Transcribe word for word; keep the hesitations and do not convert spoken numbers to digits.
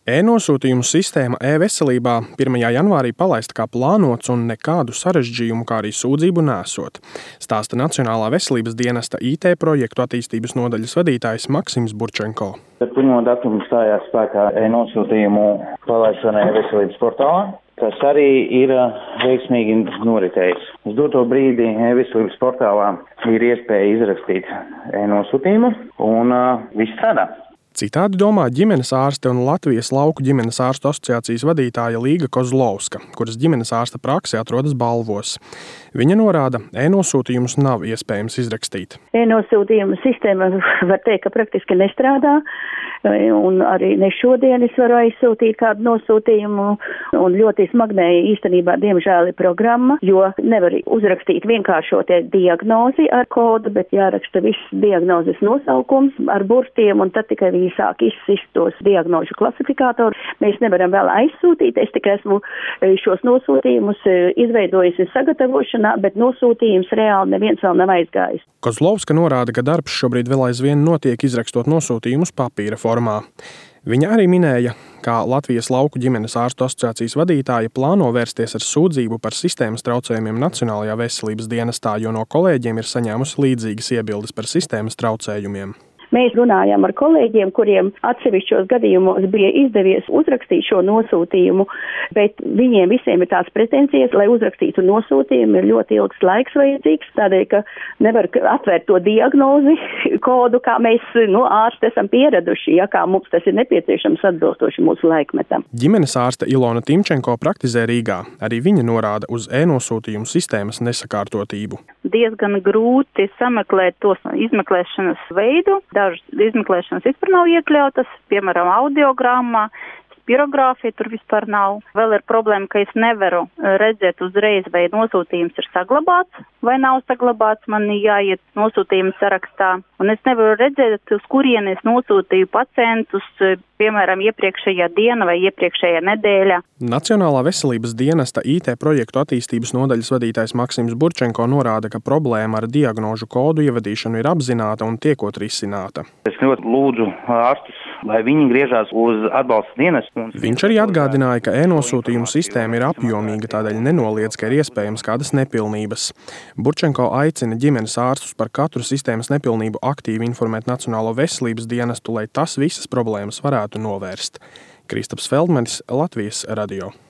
E-nosūtījumu sistēma e-veselībā pirmajā janvārī palaista kā plānots un nekādu sarežģījumu, kā arī sūdzību nesot, stāsta Nacionālā veselības dienesta I T projektu attīstības nodaļas vadītājs Maksims Burčenko. Ar pirmo datumu stājās spēkā e-nosūtījumu palaišana e-veselības portālā, kas arī ir veiksmīgi noritējis. Uz doto brīdi e-veselības portālā ir iespēja izrakstīt e-nosūtījumu un uh, viss strādā. Citādi domā ģimenes ārste un Latvijas lauku ģimenes ārstu asociācijas vadītāja Līga Kozlovska, kuras ģimenes ārsta prakse atrodas Balvos. Viņa norāda, e-nosūtījumus nav iespējams izrakstīt. E-nosūtījumu sistēma var teikt, ka praktiski nestrādā, un arī ne šodien es varu aizsūtīt kādu nosūtījumu, un ļoti smagnēja īstenībā, diemžēl, ir programma, jo nevar uzrakstīt vienkāršotie diagnozi ar kodu, bet jāraksta viss diagnozes nosaukums ar burtiem, un tad tikai viņi sāk izsist tos diagnožu klasifikātoru. Mēs nevaram vēl aizsūtīt, es tikai esmu šos nosūtījumus izveidojusi sagatavošanā, bet nosūtījums reāli neviens vēl nav aizgājis. Kozlovska norāda, ka darbs šobrīd vēl aizvien notiek izrakstot nosūtījumus papīra formā. Viņa arī minēja, kā Latvijas lauku ģimenes ārstu asociācijas vadītāja plāno vērsties ar sūdzību par sistēmas traucējumiem Nacionālajā veselības dienestā, jo no kolēģiem ir saņēmusi līdzīgas iebildes par sistēmas traucējumiem. Mēs runājām ar kolēģiem, kuriem atsevišķos gadījumos bija izdevies uzrakstīt šo nosūtījumu, bet viņiem visiem ir tās pretensijas, lai uzrakstītu nosūtījumu, ir ļoti ilgs laiks vajadzīgs, tādēļ, ka nevar atvērt to diagnozi kodu, kā mēs nu, ārsti esam pieraduši, ja kā mums tas ir nepieciešams atbilstoši mūsu laikmetam. Ģimenes ārste Ilona Timčenko praktizē Rīgā. Arī viņa norāda uz e-nosūtījumu sistēmas nesakārtotību. Diezgan grūti sameklēt tos izmeklēšanas veidu. Dažas izmeklēšanas vispār nav iekļautas, piemēram, audiogrammā, spirogrāfija tur vispār nav. Vēl ir problēma, ka es nevaru redzēt uzreiz, vai nosūtījums ir saglabāts vai nav saglabāts. Man jāiet nosūtījuma sarakstā. Un es nevaru redzēt, uz kurienes nosūtīju pacientus, piemēram, iepriekšējā diena vai iepriekšējā nedēļa. Nacionālā veselības dienesta I T projektu attīstības nodaļas vadītājs Maksims Burčenko norāda, ka problēma ar diagnožu kodu ievadīšanu ir apzināta un tiekot risināta. Es ļoti lūdzu ārstus, lai viņi griežās uz atbalsta dienestu. Viņš arī atgādināja, ka e-nosūtījumu sistēma ir apjomīga, tādēļ nenoliedz, ka ir iespējams kādas nepilnības. Burčenko aicina ģimenes ārstus par katru sistēmas nepilnību aktīvi informēt Nacionālo veselības dienestu, lai tas visas problēmas varētu novērst. Kristaps Feldmanis, Latvijas radio.